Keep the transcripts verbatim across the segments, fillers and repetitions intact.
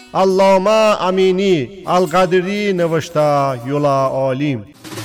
علامه امینی القدری نوشته یولا عالیم.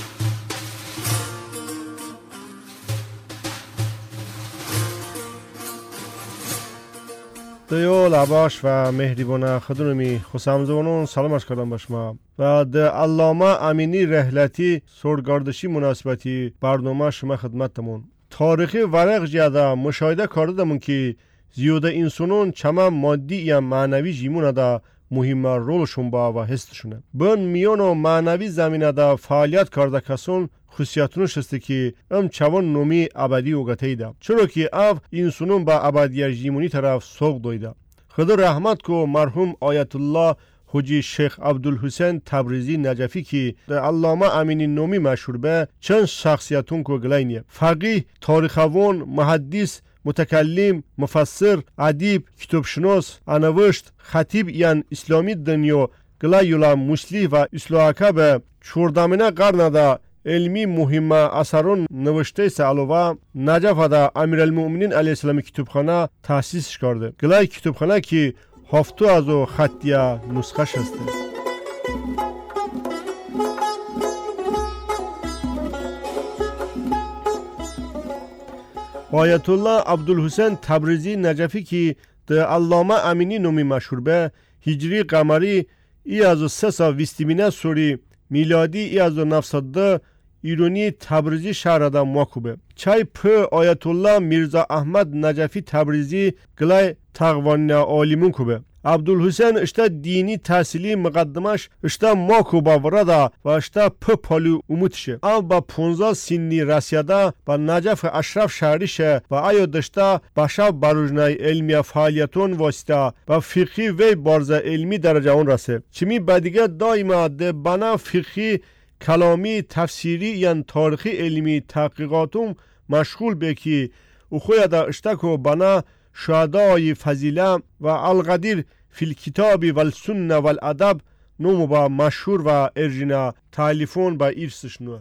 دیو لباش و مهربان خدونمی خوشامزونون سلامش کردم به شما و د علامه امینی رحلتی سرگردشی مناسبتی برنامه شما خدمتتمون. تاریخی ورق جیاده مشاهده کردمون که زیاده انسانون چما مادی یا معنوی جیمونه دا مهم رولشون با و حسشونه. بن میان و معنوی زمینه دا فعالیت کرده کسون خصوصیاتونش هسته که ام چوان نومی ابدی وگته ده. چرا که اف انسانون با ابدی جیمونی طرف سوق دویده. خدا رحمت کو مرحوم آیت الله حجی شیخ عبدالحسین تبریزی نجفی که در علامه امینی نومی مشهور به چند شخصیتون کو گلینیه. فقیه، تاریخوان، محدث، متکلم، مفسر، ادیب، کتابشناس، انوشت، خطیب یان اسلامی دنیا گلایولا مسلی و اسلوحکه به چوردامنه قرن دا علمی مهم اثرون نوشته سالوه نجف دا امیرالمؤمنین علیه السلام کتابخانه تأسیس کرده. گلای کتابخانه که هفتو از او خطیه نسخش هسته. آیت الله عبدالحسین تبریزی نجفی که در علامه امینی نومی مشهور به هجری قمری ای از سه سا ویستیمینه سوری میلادی ای از نفصد ده ایرانی تبریزی شهر دا موکوبه. چای په آیت الله میرزا احمد نجفی تبریزی گلای تقوانی عالمون کوبه. عبدالحسین اشتا دینی تحصیلی مقدمش اشتا ماکوبا ورده و اشتا په پالو اموتشه. او با پونزا سینی رسیده با نجف اشرف شهریشه و ایو دشتا باشا بروجنای علمی فعالیتون واسطه و فقهی وی بارزه علمی درجه اون رسه. چمی بدیگه دایما ده بنا فقهی کلامی تفسیری یا تاریخی علمی تحقیقاتون مشغول بکی او خوی دا اشتکو بنا شهدای فضیله و القدیر فی الکتاب و السنه و الادب نومو با مشهور و ارجینا تالیفون با ایرسشنو.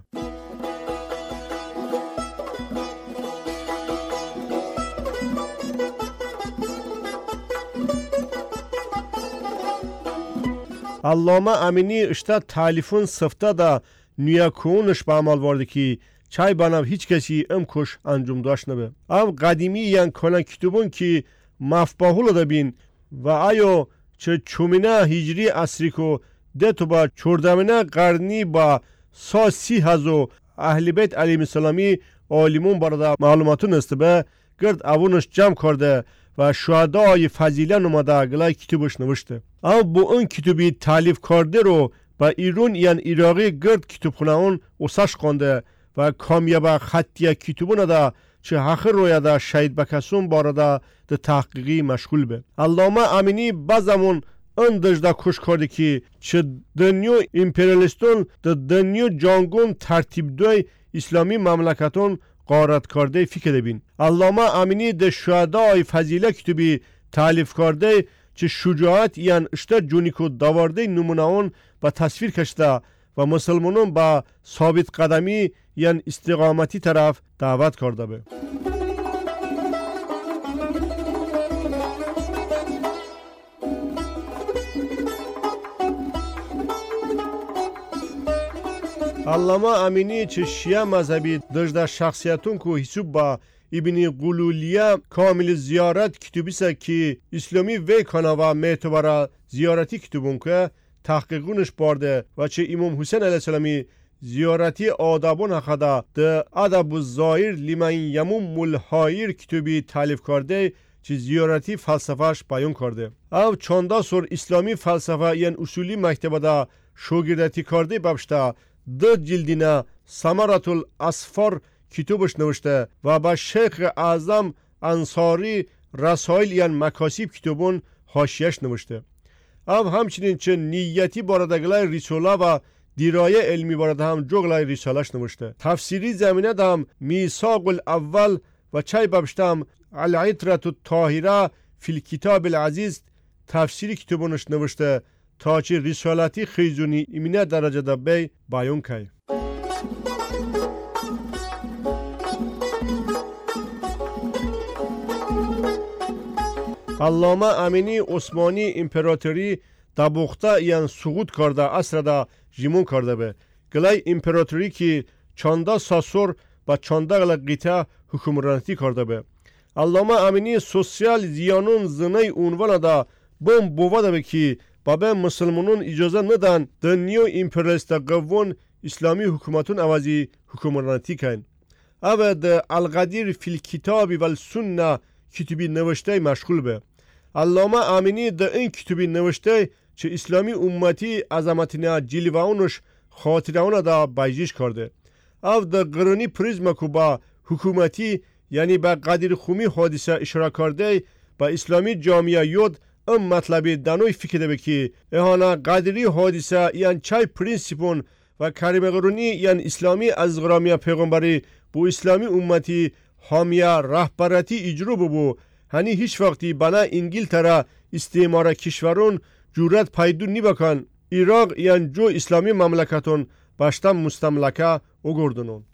علامه امینی اشتا تالیفون سفته دا نیاکونش به عمل وارده که چای بانم هیچ کسی ام کش انجام داشت نبه. ام قدیمی یان کلان کتابون که مفباهول دا بین و آیو چه چومینه هجری اصری کو ده تو با چوردمینه قرنی با سا سی هزو اهل بیت علیه السلامی عالمون برده معلوماتون است به گرد اونش جمع کرده و شهدای فضیله نماده گلای کتابش نوشته. اما با اون کتابی تالیف کرده رو با ایران یان عراقی گرد کتابخونه اون اوسش کنده و کامیابه خطیه کتابونه دا چه حق رویا دا شهید بکسون بارده دا تحقیقی مشغول به. علامه امینی بازمون اندش دا کش کرده که چه دنیو امپریالیستون دا دنیو جانگون ترتیب دوی اسلامی مملکتون قارت کرده فکر بین. علامه امینی دا شهدای فضیله کتابی تالیف کرده چه شجاعت یان اشتا جونیکو داورده نمونه اون با تصویر کشته و مسلمانون با ثابت قدمی یان استقامتی طرف دعوت کرده به. علامه امینی چه شیعه مذهبی داشته شخصیتون که حساب با ابن قلولیه کامل زیارت کتابیسه که اسلامی وی کنه و معتبره زیارتی کتابون که تحقیقونش بارده و چه امام حسین علیه السلامی زیارتی آدابون حقده ده ادب الظاهر لمن یموم الحایر کتابی تالیف کرده چه زیارتی فلسفهش بیان کرده. او چانده سور اسلامی فلسفه یان اصولی مکتبه ده شاگردتی کرده ببشته ده جلدینه ثمرة الاسفار کتابش نوشته و با شیخ اعظم انصاری رسائل یان مکاسب کتابون حاشیه‌اش نوشته. او همچنین چه نیتی باردگلای ریساله و دیرایه علمی بارده هم جغلای ریسالش نوشته. تفسیری زمینه دهم میثاق الاول و چای ببشتم العطرة الطاهره فی الکتاب العزیز تفسیری کتابونش نوشته تا چه ریسالتی خیزونی امینه درجه دا بی بیان که. علامه امینی عثمانی امپراتوری دبوخته یان سقوط کرده اصر دا جیمون کرده به گلای امپراتوری که چانده ساسور با چانده گلا قیته حکمرانتی کرده به علامه امینی سوسیال زیانون زنای عنوان دا بم بوده به که بابا مسلمانون اجازه ندن دنیو امپریالیست قوون اسلامی حکومتون اوازی حکمرانتی کن. او ده القدیر فی الکتاب و السنه کتبی نوشته مشغول به. علامه امینی ده این کتبی نوشته چه اسلامی امتی عظمتینا جلوه‌اونش خاطره‌اون دا بیجیش کرده. او ده قرونی پریزما کو با حکومتی یعنی با قدیر خومی حادثه اشاره کرده با اسلامی جامعه یود ام مطلبی دانوی فکر ده که اهانا قدری حادثه یعنی چای پرینسیپون و کریم قرونی یعنی اسلامی از غرامی پیغمبری بو اسلامی امتی حامیه رهبرتی اجرو ببو هنی هیچ وقتی بنا انگلترا استعمار کشورون جورت پیدو نی بکن عراق یعنی جو اسلامی مملکتون باشتم مستملکه اگردنون.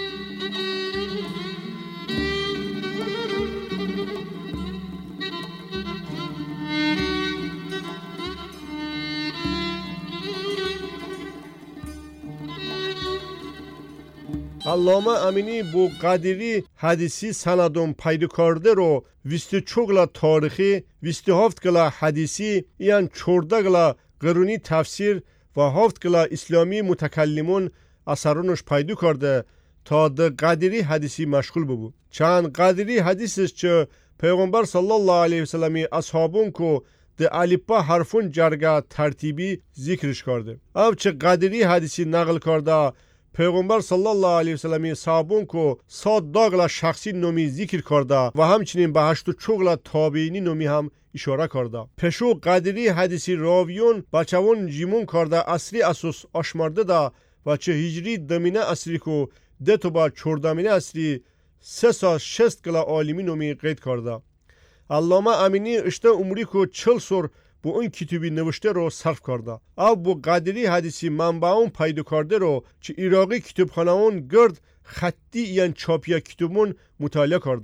علامه امینی بو قدری حدیثی سندون پیدا کرده رو بیست و چهار گلا تاریخی، بیست و هفت گلا حدیثی، یعنی چهارده گلا قرونی تفسیر و هفت گلا اسلامی متکلمون اثرونش پیدا کرده تا ده قدری حدیثی مشغول ببو. چند قدری حدیثش چه پیغمبر صلی الله علیه و سلمی اصحابون کو ده الفبا حرفون جرگه ترتیبی ذکرش کرده. او چه قدری حدیثی نقل کرده پیغمبر صلی الله علیه و سلمی صحابون کو صد داغلا شخصی نومی ذکر کرده و همچنین به هشت و چوغلا تابعینی نومی هم اشاره کرده. پشو قدری حدیثی راویون بچوان جیمون کرده اصلی اساس آشمارده دا و چه هجری دمینه اصلی کو ده تو با چوردمینه اصلی سه سا شست گلا عالمی نومی قید کرده. علامه امینی اشته عمری کو چل سور بو اون کتابی نوشته رو صرف کرده. او بو قدری حدیثی منبعون پیدا کرده رو چه عراقی کتابخانه اون گرد خطی یعنی چاپیا کتابون مطالعه کرده.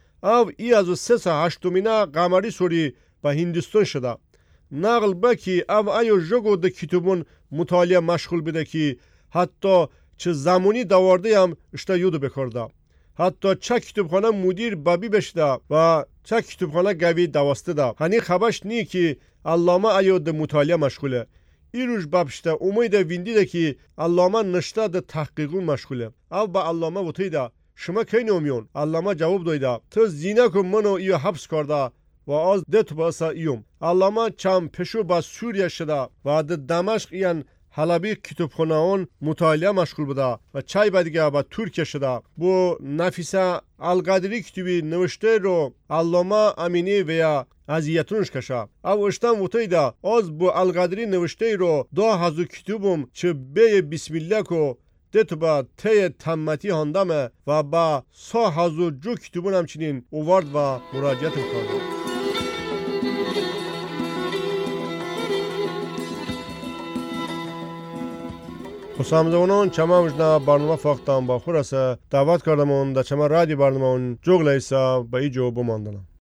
او ای از سه سا هشتمینه قمری سوری به هندوستان شده. نقل بکی او ایو جگو ده کتابون مطالعه مشغول بده که حتی چه زمانی دوارده هم اشته یودو بکرده. حتی چه کتابخانه مدیر بابی بشده و چه کتابخانه گوی دواسته ده. هنی خبرش نی که علامه ایو ده مطالعه مشغوله. ای روش بابشته امید ویندی ده که علامه نشته ده تحقیقون مشغوله. او با علامه وطی ده شما کی نومیون؟ علامه جواب دایده تو زینه کن منو ایو حبس کرده و از ده تو باسا ایوم. علامه چم پشو با سوریه شده و ده دمشق این حلبی کتابخانه اون مطالعه مشغول بوده و چای بدیگه با ترکیه شده. بو نفیسه القدری کتابی نوشته رو علامه امینی ویا اذیتونش کشه. او اشتم وطیده از بو القدری نوشته رو دا هزو کتابم چه بی بسم الله کو ده با تی تمتی هندمه و با سا هزو جو کتابون همچنین اوارد و مراجعت کرده. خسامدونان چما مجنا برنامه فاختم با خورسه دعوت کردم اون در چما رادی برنامه اون جوگ لیسا با ای جو بماندنم.